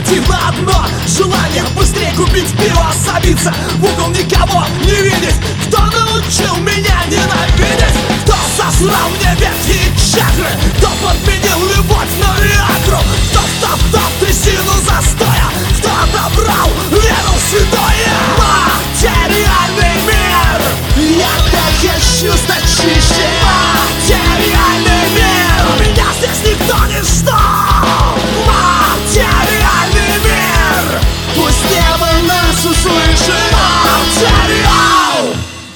противно одно желание быстрее купить пиво, забиться в угол, никого не видеть. Кто научил меня ненавидеть? Кто сосрал мне ветки и чакры? Кто подменил любовь на виагру? Кто втоптал трясину застоя? Кто отобрал веру в святое? Материальный мир, я так хочу стать чище. Материальный мир, меня здесь никто не ждал. Материальный мир, пусть небо нас услышит. Материал.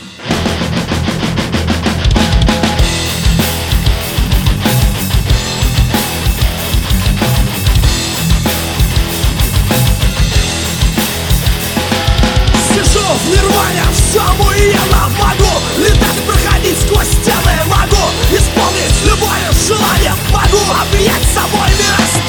Сижу в нирване, все охуенно. Могу летать и проходить сквозь стены. Могу исполнить любое желание. Могу объять собой мир.